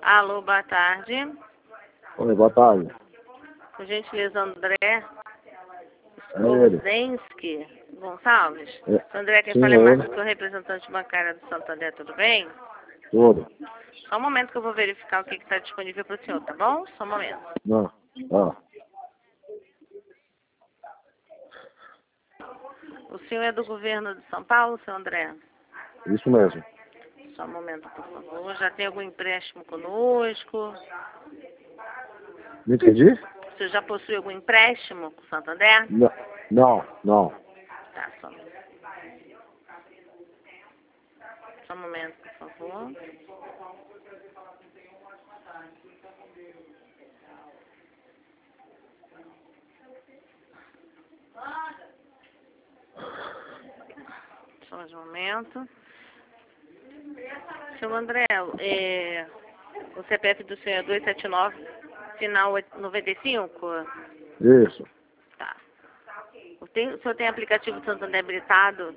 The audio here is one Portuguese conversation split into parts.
Alô, boa tarde. Oi, boa tarde. Por gentileza, André É ele. Skolzensky Gonçalves. É. André, quem Sim, fala é é ele. Márcio, sou representante bancária do Santander, tudo bem? Tudo. Só um momento que eu vou verificar o que está disponível para o senhor, tá bom? Só um momento. Não. Ah, O senhor é do governo de São Paulo, seu André? isso mesmo. Só um momento, por favor. Já tem algum empréstimo conosco? Não entendi? O senhor já possui algum empréstimo com o Santander? Não. Tá, só um momento. Só um momento, por favor. Só mais um momento. Seu André, o CPF do senhor é 279, final 95? Isso. Tá. O senhor tem aplicativo Santander habilitado?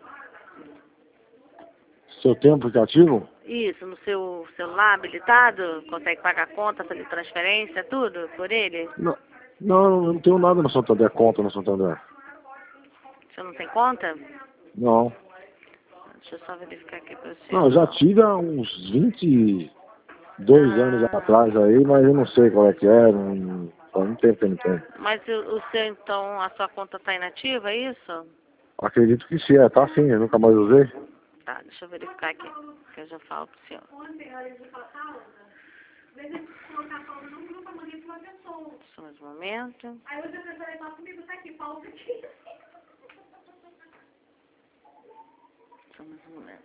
Seu tem aplicativo? Isso, no seu celular habilitado? Consegue pagar conta, fazer transferência, tudo por ele? Não, eu não tenho nada no Santander, conta no Santander. O senhor não tem conta? Não. Deixa eu só verificar aqui para o senhor. Não, eu já tive há uns 22 anos atrás aí, mas eu não sei qual é que é, faz muito tempo que eu não tenho. Mas o seu, então, a sua conta está inativa, é isso? Acredito que sim, tá sim, eu nunca mais usei. Tá, deixa eu verificar aqui, que eu já falo pro senhor. Só mais um momento. Só mais um momento.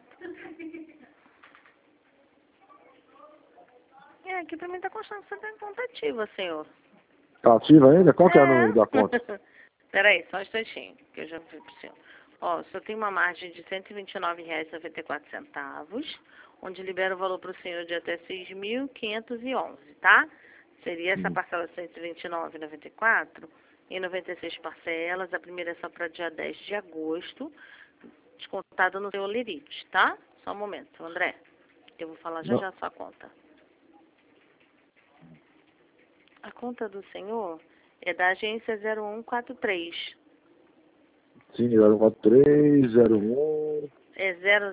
Aqui pra mim tá constando que você tem conta ativa, senhor. Tá ativa ainda? Qual que é o número da conta? Peraí, só um instantinho, que eu já vi pro senhor. Ó, o senhor tem uma margem de R$ 129,94, onde libera o valor para o senhor de até 6.511, tá? Seria essa parcela R$ 129,94 em 96 parcelas. A primeira é só para dia 10 de agosto, descontado no seu lerite, tá? Só um momento, André. Eu vou falar já a sua conta. A conta do senhor é da agência 0143. Sim, 04301. É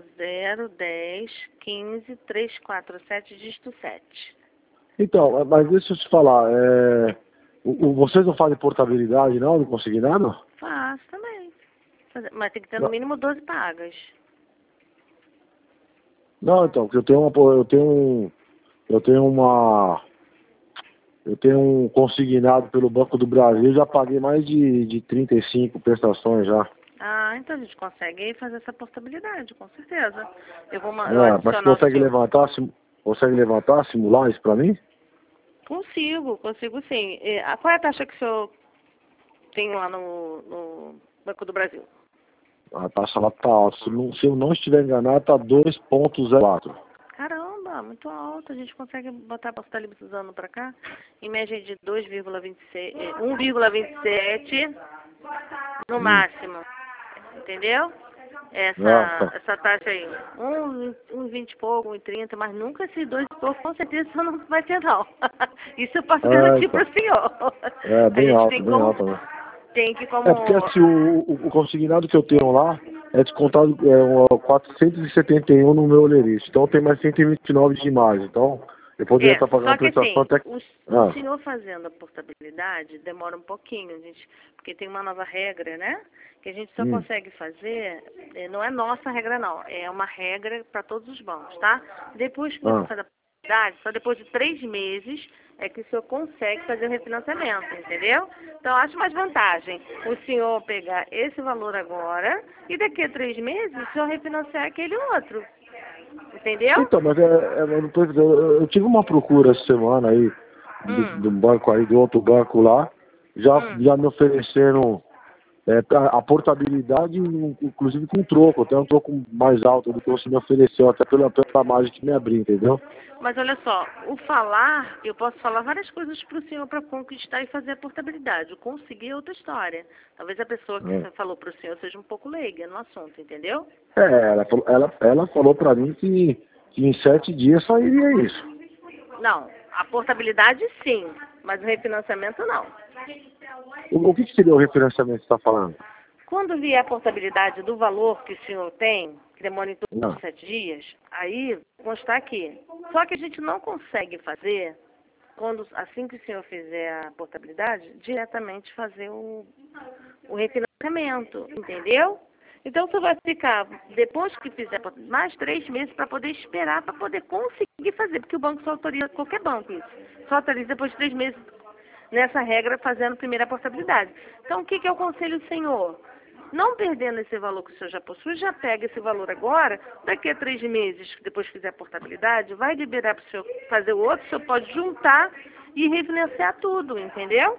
001015 347, dígito 7. Então, mas deixa eu te falar, vocês não fazem portabilidade não, do consignado? Faço também. Mas tem que ter no mínimo 12 pagas. Não, então, porque eu tenho um consignado pelo Banco do Brasil, já paguei mais de 35 prestações já. Ah, então a gente consegue fazer essa portabilidade, com certeza. Eu vou Mas adicionar o consegue seu. levantar, simular isso pra mim? Consigo sim. Qual é a taxa que o senhor tem lá no Banco do Brasil? A taxa lá tá alta. Se eu não estiver enganado, tá 2,04. Caramba, muito alto. A gente consegue botar portabilizando para cá em média de 1,27 no máximo. Entendeu? Essa taxa aí. 1,20 e pouco, 1,30, mas nunca esses 2 e pouco, com certeza você não vai ter não. Isso eu posso garantir para o senhor. É, bem alto, bem alto, né? Tem que como... É porque assim, o consignado que eu tenho lá é descontado 471 no meu olerite. Então tem mais 129 de imagem. Então eu poderia estar pagando a prestação até... o senhor fazendo a portabilidade demora um pouquinho, gente, porque tem uma nova regra, né? Que a gente só consegue fazer, não é nossa regra não, é uma regra para todos os bancos, tá? Depois que você faz a portabilidade, só depois de 3 meses é que o senhor consegue fazer o refinanciamento, entendeu? Então, eu acho mais vantagem o senhor pegar esse valor agora e daqui a 3 meses o senhor refinanciar aquele outro. Entendeu? Então, mas eu tive uma procura essa semana aí do banco aí, do outro banco lá, já me ofereceram a portabilidade, inclusive com troco, até um troco mais alto do que você me ofereceu, até pela margem que me abriu, entendeu? Mas olha só, eu posso falar várias coisas para o senhor para conquistar e fazer a portabilidade. O conseguir é outra história. Talvez a pessoa que você falou para o senhor seja um pouco leiga no assunto, entendeu? Ela falou pra mim que em 7 dias sairia isso. Não, A portabilidade sim, mas o refinanciamento não. O que seria o refinanciamento que você está falando? Quando vier a portabilidade do valor que o senhor tem, que demora em torno Não. de 7 dias, aí constar aqui. Só que a gente não consegue fazer, assim que o senhor fizer a portabilidade, diretamente fazer o refinanciamento, entendeu? Então, você vai ficar, depois que fizer, mais 3 meses para poder esperar, para poder conseguir fazer, porque o banco só autoriza, qualquer banco isso, só autoriza depois de 3 meses nessa regra, fazendo a primeira portabilidade. Então, o que eu aconselho o senhor? Não perdendo esse valor que o senhor já possui, já pega esse valor agora, daqui a 3 meses, depois que fizer a portabilidade, vai liberar para o senhor fazer o outro, o senhor pode juntar e refinanciar tudo, entendeu?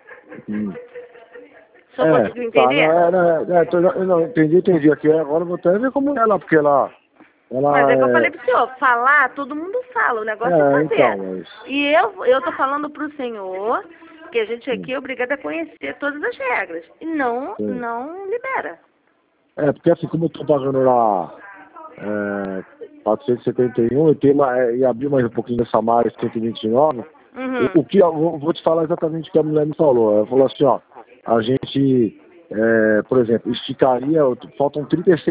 O senhor conseguiu entender? Não, entendi. Aqui agora eu vou até ver como é lá, porque ela Mas é que eu falei pro senhor, falar, todo mundo fala, o negócio é fazer. Então, mas... E eu tô falando pro senhor que a gente aqui é obrigado a conhecer todas as regras. E não libera. Porque assim, como eu tô pagando lá 471, e abri mais um pouquinho dessa margem 129, o que eu vou te falar exatamente o que a mulher me falou. Ela falou assim, ó, a gente, por exemplo, esticaria, faltam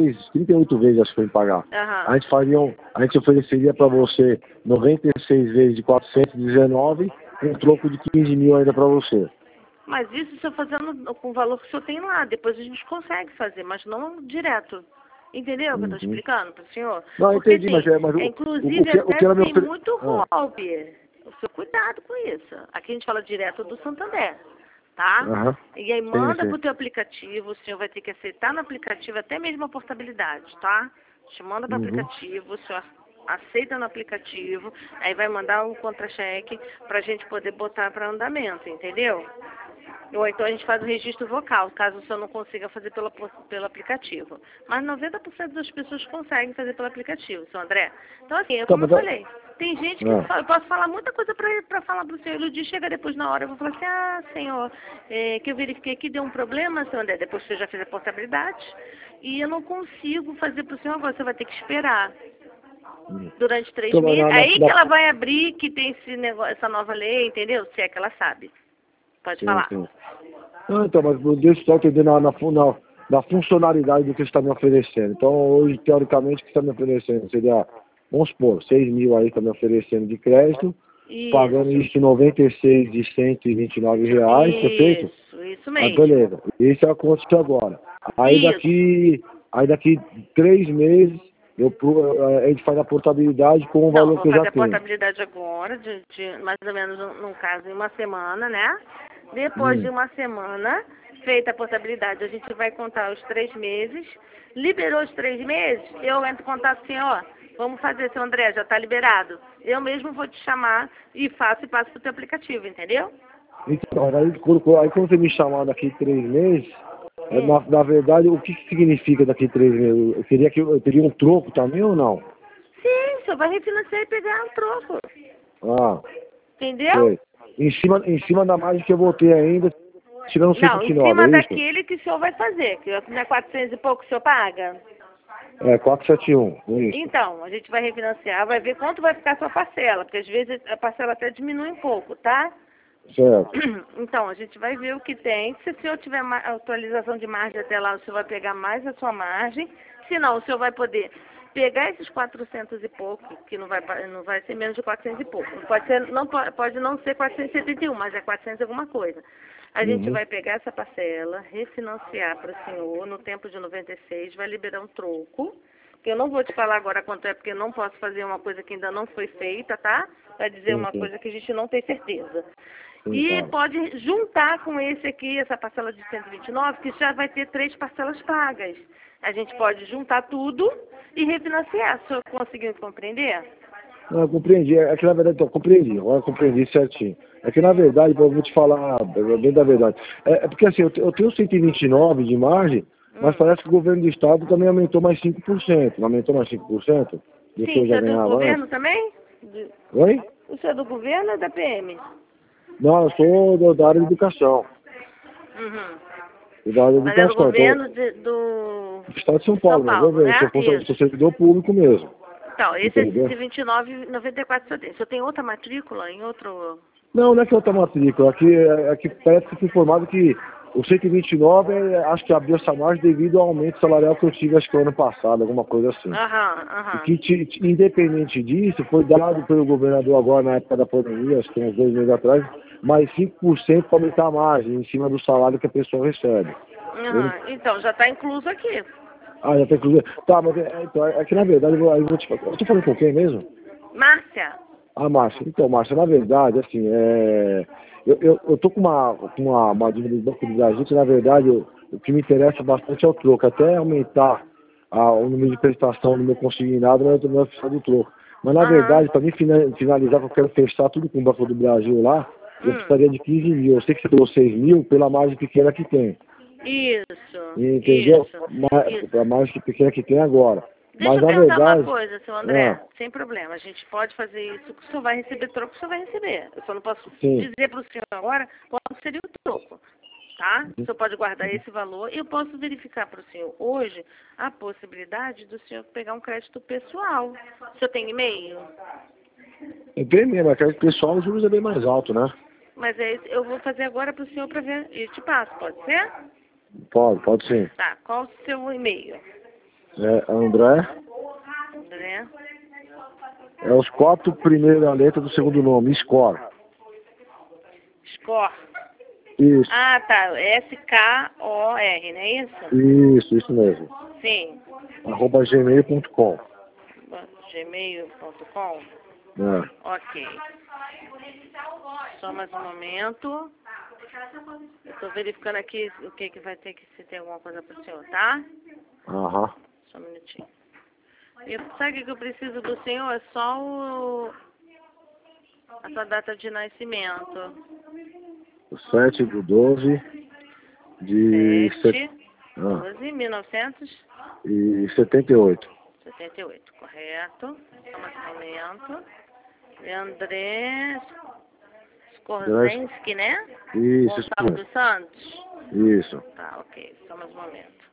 38 vezes acho que foi pagar. A gente ofereceria para você 96 vezes de 419, um troco de 15 mil ainda para você. Mas isso o senhor fazendo com o valor que o senhor tem lá, depois a gente consegue fazer, mas não direto. Entendeu o que eu estou explicando para o senhor? Não, porque, entendi, assim, mas inclusive o que ela me tem muito golpe. O senhor cuidado com isso. Aqui a gente fala direto do Santander, tá? E aí manda pro teu aplicativo, o senhor vai ter que aceitar no aplicativo até mesmo a portabilidade, tá? Te manda para o aplicativo, o senhor aceita no aplicativo, aí vai mandar um contra-cheque para a gente poder botar para andamento, entendeu? Ou então a gente faz o registro vocal, caso o senhor não consiga fazer pelo aplicativo. Mas 90% das pessoas conseguem fazer pelo aplicativo, senhor André. Então, assim, como eu falei, tem gente que eu posso falar muita coisa para falar para o senhor. O dia chega depois na hora, eu vou falar assim, senhor, que eu verifiquei que deu um problema, senhor André, depois que o senhor já fez a portabilidade, e eu não consigo fazer para o senhor agora, você vai ter que esperar. Durante 3 meses, aí que ela vai abrir, que tem essa nova lei, entendeu? Se é que ela sabe. Pode falar. Não, então, mas deixa eu só entender na funcionalidade do que você está me oferecendo. Então, hoje, teoricamente, o que você está me oferecendo seria, vamos supor, 6 mil aí está me oferecendo de crédito, pagando isso 96 de 129 reais, perfeito? Isso mesmo. Beleza, esse é o custo agora. Aí daqui 3 meses, a gente faz a portabilidade com o valor que eu já tenho. Vou fazer a portabilidade agora, de mais ou menos, no caso, em uma semana, né? Depois de uma semana, feita a portabilidade, a gente vai contar os 3 meses. Liberou os 3 meses, eu entro em contato assim, vamos fazer, seu André, já está liberado. Eu mesmo vou te chamar e passo para o teu aplicativo, entendeu? Então, aí quando você me chamar daqui 3 meses, na verdade, o que significa daqui 3 meses? Eu teria um troco também ou não? Sim, o senhor vai refinanciar e pegar um troco. Entendeu? Sei. Em cima da margem que eu vou ter ainda, tirando 129, em cima daquele que o senhor vai fazer, que não é 400 e pouco que o senhor paga? 471, isso. Então, a gente vai refinanciar, vai ver quanto vai ficar a sua parcela, porque às vezes a parcela até diminui um pouco, tá? Certo. Então, a gente vai ver o que tem. Se o senhor tiver atualização de margem até lá, o senhor vai pegar mais a sua margem. Se não, o senhor vai poder pegar esses 400 e pouco, que não vai ser menos de 400 e pouco. Pode não ser 471, mas é 400 alguma coisa. A gente vai pegar essa parcela, refinanciar para o senhor no tempo de 96, vai liberar um troco, que eu não vou te falar agora quanto é, porque eu não posso fazer uma coisa que ainda não foi feita, tá? Vai dizer uma coisa que a gente não tem certeza. E pode juntar com esse aqui, essa parcela de 129, que já vai ter 3 parcelas pagas. A gente pode juntar tudo e refinanciar. O senhor conseguiu compreender? Não, eu compreendi. É que na verdade, eu compreendi certinho. É que na verdade, eu vou te falar bem da verdade. É porque assim, eu tenho 129 de margem, mas parece que o governo do estado também aumentou mais 5%. Não aumentou mais 5%? Sim, o senhor é do governo também? Oi? O senhor é do governo ou da PM? Não, eu sou da área de educação. Da área de Mas é do educação. governo do Estado de São Paulo, né? eu sou servidor público mesmo. Então, esse é Entendeu? de R$29,94 que eu tenho. Se eu tenho outra matrícula em outro... Não, não é que é outra matrícula. Aqui parece que fui informado que o 129 acho que abriu essa margem devido ao aumento salarial que eu tive, acho que ano passado, alguma coisa assim. E que, independente disso, foi dado pelo governador agora, na época da pandemia, acho que uns 2 meses atrás, mais 5% para aumentar a margem em cima do salário que a pessoa recebe. Então, já está incluso aqui. Ah, já tem inclusive. Tá, mas então, é que na verdade, eu vou te falar. Eu tô falando com quem mesmo? Márcia. Ah, Márcia. Então, Márcia, na verdade, assim, eu tô com uma dívida do Banco do Brasil que, na verdade, o que me interessa bastante é o troco. Até aumentar o número de prestação do meu consignado, eu não precisar do troco. Mas, na verdade, para mim finalizar, que eu quero fechar tudo com o Banco do Brasil lá, eu precisaria de 15 mil. Eu sei que você falou 6 mil pela margem pequena que tem. Isso. Entendeu? Isso. A margem pequena que tem agora. Deixa Mas, eu na perguntar verdade, uma coisa, seu André. Sem problema. A gente pode fazer isso. Que o senhor vai receber troco, o senhor vai receber. Eu só não posso dizer para o senhor agora qual seria o troco. Tá? O senhor pode guardar esse valor. Eu posso verificar para o senhor hoje a possibilidade do senhor pegar um crédito pessoal. O senhor tem e-mail? Eu tenho mesmo, a crédito pessoal os juros é bem mais alto, né? Mas eu vou fazer agora para o senhor para ver e te passo, pode ser? Pode sim. Tá, qual o seu e-mail? André. É os 4 primeiras letras do segundo nome, Score. Score. Isso. Ah, tá. S-K-O-R, não é isso? Isso mesmo. Sim. @gmail.com. Gmail.com? Ok. Só mais um momento. Eu estou verificando aqui o que vai ter que se tem alguma coisa para o senhor, tá? Só um minutinho. E sabe o que eu preciso do senhor? É só a sua data de nascimento. 7/12 de 1978. 78, correto. Só mais um momento. André Skorzenski, né? Isso. Gonçalo dos Santos? Isso. Tá, ok. Só mais um momento.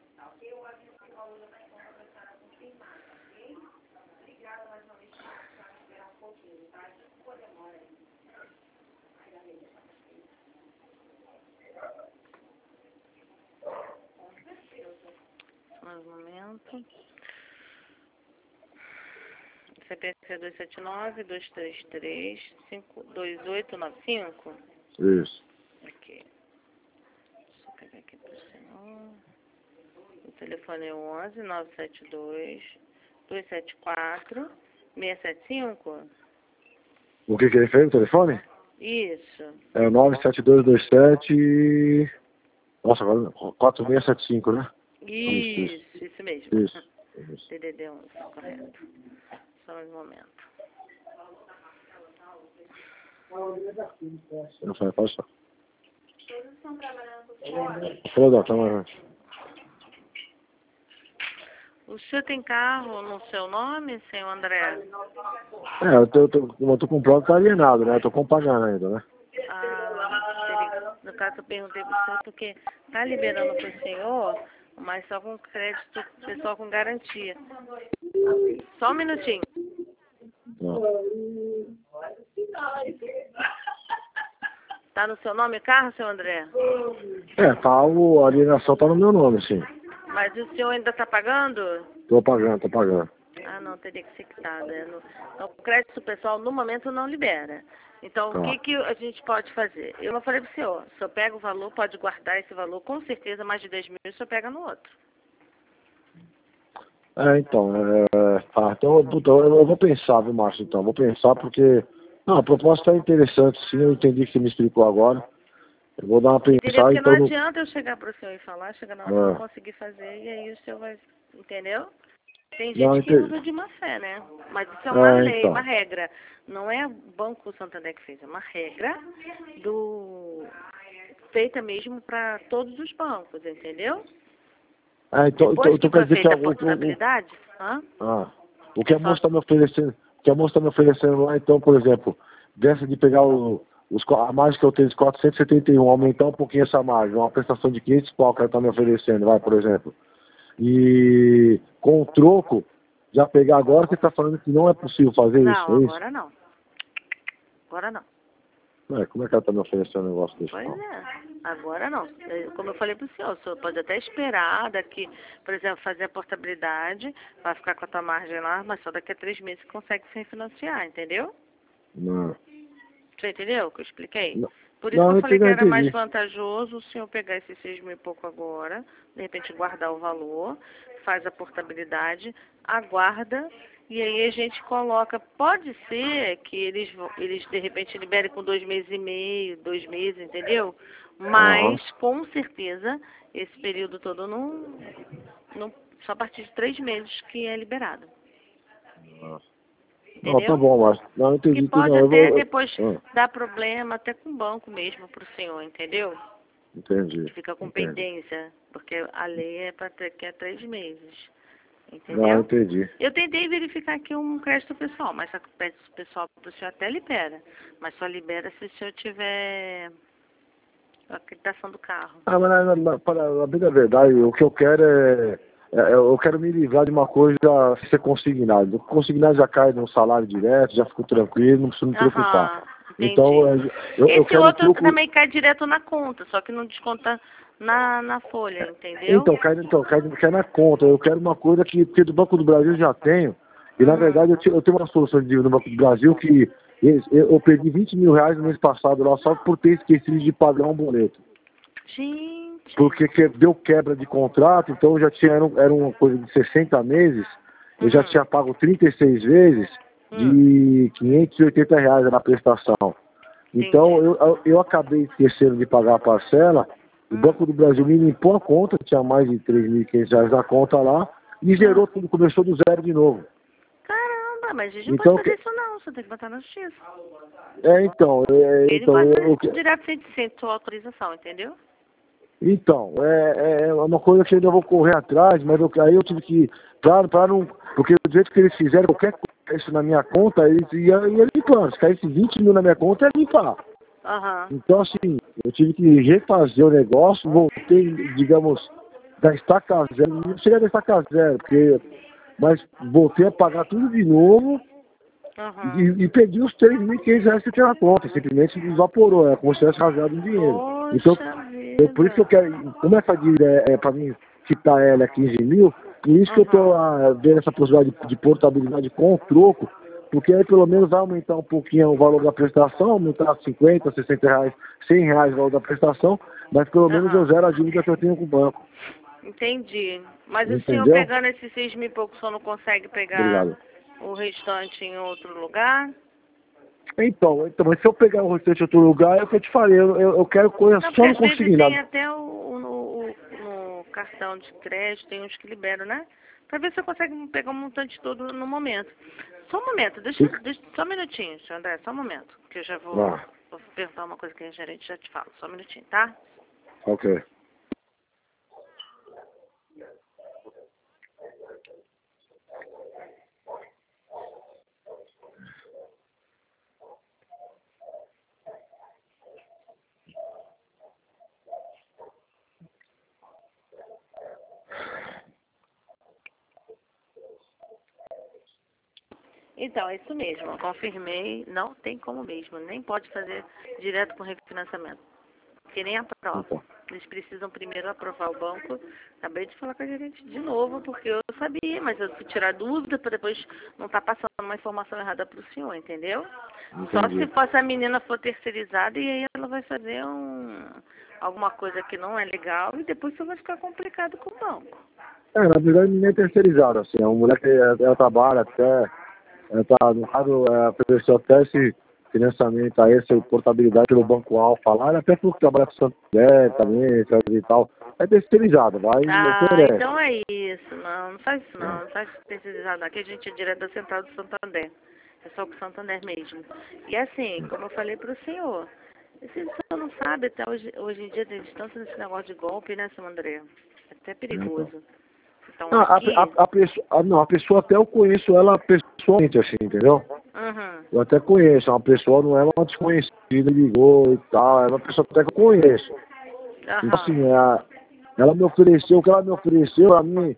Mais um momento. CPC 279-233-2895? Isso. Ok. Deixa eu pegar aqui para o senhor. O telefone é 11-972-274-675? O que ele fez no telefone? Isso. É o 97227... Nossa, agora 4675, né? Isso mesmo. Isso. DDD 11, correto. Só mais um momento. Eu falei, pode só. Todos estão trabalhando fora. O senhor tem carro no seu nome, senhor André? Eu tô comprando, tá alienado, né? Eu tô pagando ainda, né? No caso eu perguntei pro senhor porque tá liberando pro senhor, mas só com crédito pessoal com garantia. Só um minutinho. Tá no seu nome carro, seu André? A alienação tá no meu nome, sim. Mas o senhor ainda tá pagando? Tô pagando. Ah, não, teria que ser quitado. Então, o crédito pessoal, no momento, não libera. Então, o que a gente pode fazer? Eu não falei pro senhor. O senhor pega o valor, pode guardar esse valor. Com certeza, mais de 10 mil, o senhor pega no outro. Então, eu vou pensar, viu, Márcio, então. Vou pensar porque... Não, a proposta é interessante, sim. Eu entendi que você me explicou agora. Eu vou dar uma pensada, porque então... Não adianta eu chegar pro senhor e falar, chegar na hora que eu não conseguir fazer, e aí o senhor vai... Entendeu? Tem gente que usa de má fé, né? Mas isso é uma lei, uma regra. Não é o Banco Santander que fez, é uma regra feita mesmo para todos os bancos, entendeu? Então quer dizer que a portabilidade... O que a moça está me oferecendo lá, então, por exemplo, dessa de pegar a margem que eu tenho de 471, aumentar um pouquinho essa margem, uma prestação de 500 pau que ela está me oferecendo, por exemplo. E com o troco, já pegar agora, você está falando que não é possível fazer Não, isso, é isso? agora não. Agora não. Como é que ela está me oferecendo um negócio desse? Pois Não? é, agora não. Como eu falei para o senhor pode até esperar daqui, por exemplo, fazer a portabilidade, vai ficar com a tua margem lá, mas só daqui a 3 meses consegue se refinanciar, entendeu? Não. Você entendeu o que eu expliquei? Não, Por isso que eu falei que não era mais entendi. vantajoso o senhor pegar esses 6 mil e pouco agora, de repente guardar o valor, faz a portabilidade, aguarda, e aí a gente coloca. Pode ser que eles de repente liberem com 2 meses e meio, 2 meses, entendeu? Aham. Mas, com certeza, esse período todo não só a partir de 3 meses que é liberado. Não, tá Entendeu? bom, mas não Que entendi tudo pode não. até depois Ah, dar problema até com o banco mesmo pro senhor, entendeu? entendi, Que fica com entendi. pendência, porque a lei é para ter que é 3 meses, Não, entendeu? entendi. Eu tentei verificar aqui um crédito pessoal, mas o crédito pessoal pro senhor até libera, mas só libera se o senhor tiver a acreditação do carro. Ah, mas para bem da verdade, o que eu quero eu quero me livrar de uma coisa ser consignado. O consignado já cai no salário direto, já fico tranquilo, não preciso me preocupar. Aham, Então, entendi. eu Esse quero um outro pouco. também cai direto na conta, só que não desconta na folha, entendeu? Cai na conta. Eu quero uma coisa que do Banco do Brasil eu já tenho. E na Uhum. verdade eu tenho uma solução no Banco do Brasil que eu perdi 20 mil reais no mês passado lá só por ter esquecido de pagar um boleto. Gente. Porque deu quebra de contrato, então eu já tinha, era uma coisa de 60 meses, eu já tinha pago 36 vezes de 580 reais na prestação. Então Entendi. eu acabei esquecendo de pagar a parcela, o Banco do Brasil me limpou a conta, tinha mais de 3.500 reais na conta lá, e zerou tudo, começou do zero de novo. Caramba, mas a gente não pode Então, fazer isso não, você tem que botar na justiça. Ele então, pode fazer isso direto sem sua autorização, entendeu? Então, é uma coisa que eu ainda vou correr atrás, mas aí eu tive que, pra não, porque do jeito que eles fizeram, qualquer coisa isso na minha conta, eles iam limpar. Se caísse 20 mil na minha conta, ia limpar. Aham. Então, assim, eu tive que refazer o negócio, voltei, digamos, da estaca zero, não seria da estaca zero, mas voltei a pagar tudo de novo Aham. e perdi os 3.500 reais que eu tinha na conta, simplesmente evaporou, é como se tivesse rasgado um dinheiro. Então, Poxa por isso que eu vida. quero, como essa dívida para mim quitar ela é 15 mil, por isso que eu estou vendo essa possibilidade de portabilidade com o troco, porque aí pelo menos vai aumentar um pouquinho o valor da prestação, aumentar 50, 60 reais, 100 reais o valor da prestação, mas pelo menos eu zero a dívida que eu tenho com o banco. Entendi. Mas o senhor Entendeu? pegando esses 6 mil e pouco só não consegue pegar Obrigado. o restante em outro lugar? Então, mas se eu pegar o restante em outro lugar, é o que eu te falei, eu quero coisa Não, porque só no às vezes tem consignado. até no cartão de crédito, tem uns que liberam, né? Pra ver se você consegue pegar o montante todo no momento. Só um momento, deixa só um minutinho, senhor André, só um momento, que eu já vou perguntar uma coisa que a gerente já te fala. Só um minutinho, tá? Ok. Então, é isso mesmo, eu confirmei, não tem como mesmo, nem pode fazer direto com refinanciamento, porque nem aprova. Então. Eles precisam primeiro aprovar o banco. Acabei de falar com a gerente de novo, porque eu sabia, mas eu fui tirar dúvida para depois não estar passando uma informação errada para o senhor, entendeu? Só se Entendi. fosse a menina for terceirizada e aí ela vai fazer alguma coisa que não é legal e depois isso vai ficar complicado com o banco. Na verdade, ninguém é terceirizado, assim, é uma mulher que ela trabalha até, ela tá, no caso, ofereceu até esse financiamento aí, essa portabilidade pelo Banco Alfa lá, ela até falou que trabalha com Santander também, etc e tal, é terceirizada, vai e oferece. Então é isso, não faz isso não faz terceirizado não, aqui a gente é direto da central do Santander, é só com o Santander mesmo. E assim, como eu falei para o senhor, se o senhor não sabe, até hoje em dia tem distância nesse negócio de golpe, né, seu André? É até perigoso. Então aqui... A pessoa até eu conheço ela pessoalmente, assim, entendeu? Eu até conheço, uma pessoa não é uma desconhecida, ligou e tal, é uma pessoa até que eu conheço. Então, assim, ela me ofereceu, o que ela me ofereceu, a mim,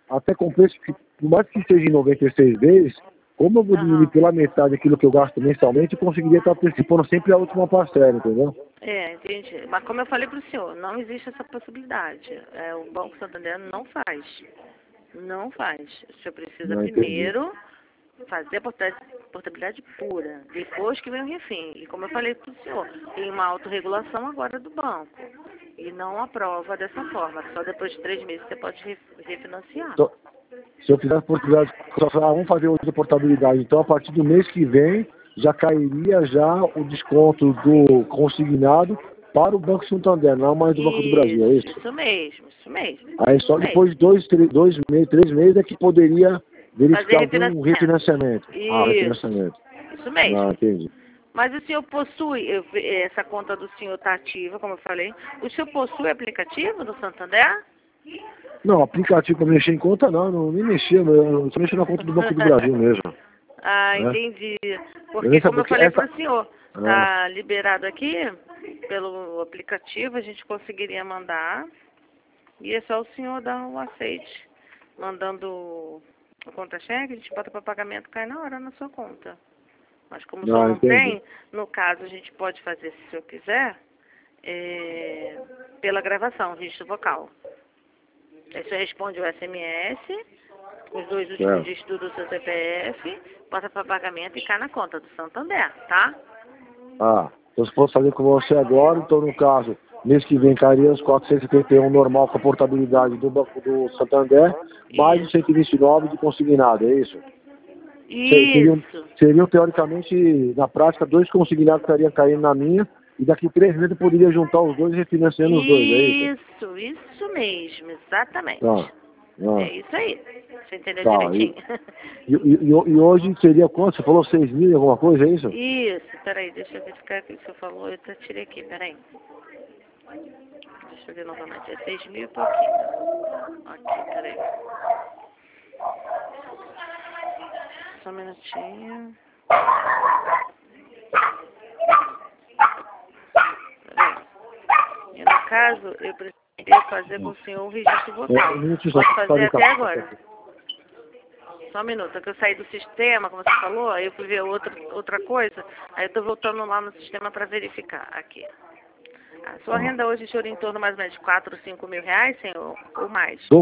até compensa que, por mais que seja em 96 vezes, como eu vou diminuir pela metade aquilo que eu gasto mensalmente, eu conseguiria estar antecipando sempre a última parcela, entendeu? Entendi. Mas como eu falei para o senhor, não existe essa possibilidade. O Banco Santander não faz. Não faz. O senhor precisa Não, primeiro fazer a portabilidade pura, depois que vem o refim. E como eu falei para o senhor, tem uma autorregulação agora do banco. E não aprova dessa forma. Só depois de 3 meses você pode refinanciar. Então, se eu fizer a portabilidade, vamos fazer outra portabilidade. Então, a partir do mês que vem, já cairia já o desconto do consignado para o Banco Santander, não mais do Banco do Brasil, é isso? Isso mesmo, isso mesmo. Aí só depois de 3 meses é que poderia verificar algum refinanciamento. Refinanciamento. Isso mesmo. Ah, entendi. Mas o senhor possui, essa conta do senhor está ativa, como eu falei. O senhor possui aplicativo do Santander? Não, aplicativo para mexer em conta não nem mexia, eu só mexi na conta do Banco do Brasil mesmo. Entendi. Porque como eu falei para o senhor, está liberado aqui pelo aplicativo, a gente conseguiria mandar. E é só o senhor dar um aceite. Mandando o conta-cheque, a gente bota para pagamento, cai na hora na sua conta. Mas como o senhor não tem, no caso a gente pode fazer, se o senhor quiser, pela gravação, registro vocal. Aí você responde o SMS, os 2 últimos dígitos do seu CPF, bota para pagamento e cai na conta do Santander, tá? Então se fosse fazer com você agora, então no caso, mês que vem cairia os 471 normal com a portabilidade do Banco do Santander, mais os 129 de consignado, é isso? Seriam teoricamente, na prática, 2 consignados que estariam caindo na minha, e daqui 3 meses eu poderia juntar os 2 e refinanciando os 2, é isso? Isso mesmo, exatamente. É isso aí. Você entendeu direitinho? E hoje seria quanto? Você falou 6 mil e alguma coisa, é isso? Isso, peraí, deixa eu verificar o que o senhor falou, eu até tirei aqui, peraí. Deixa eu ver novamente, é 6 mil e pouquinho. Aqui, peraí. Só um minutinho. Peraí. E no caso, eu precisaria fazer com o senhor o registro vocal. Pode fazer até agora. Só um minuto, que eu saí do sistema, como você falou, aí eu fui ver outra coisa, aí eu estou voltando lá no sistema para verificar aqui. A sua renda hoje gira em torno mais ou menos de 4 ou 5 mil reais, senhor, ou mais? Do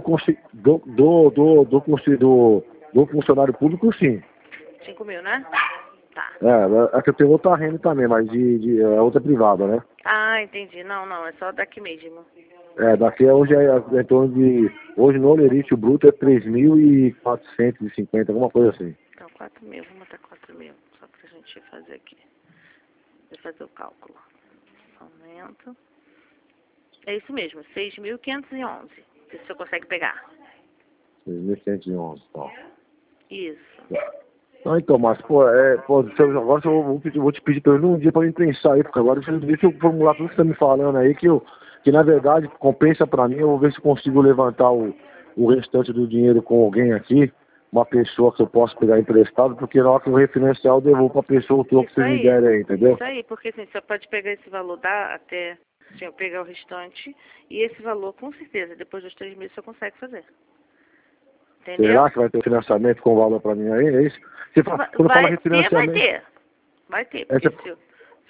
funcionário público, sim. 5 mil, né? Tá. É que eu tenho outra renda também, mas outra privada, né? Entendi. Não, é só daqui mesmo. Daqui hoje é em torno de... Hoje no Olerite o bruto é 3.450, alguma coisa assim. Então, 4 mil, vamos botar 4 mil, só pra gente fazer aqui. Deixa eu fazer o cálculo. Aumento. É isso mesmo, 6.511, se o senhor consegue pegar. 6.511, tá. Isso. Então, mas, agora eu vou te pedir pelo menos um dia para me pensar aí, porque agora deixa eu formular tudo que você está me falando aí, que na verdade compensa para mim. Eu vou ver se consigo levantar o restante do dinheiro com alguém aqui, uma pessoa que eu possa pegar emprestado, porque na hora que eu refinanciar eu devolvo para a pessoa o troco que vocês me derem aí, entendeu? Isso aí, porque assim, você pode pegar esse valor, dá até o senhor pegar o restante, e esse valor, com certeza, depois dos 3 meses, o senhor consegue fazer. Entendeu? Será que vai ter financiamento com valor para mim aí? É isso? Quando fala refinanciamento... Vai ter. Porque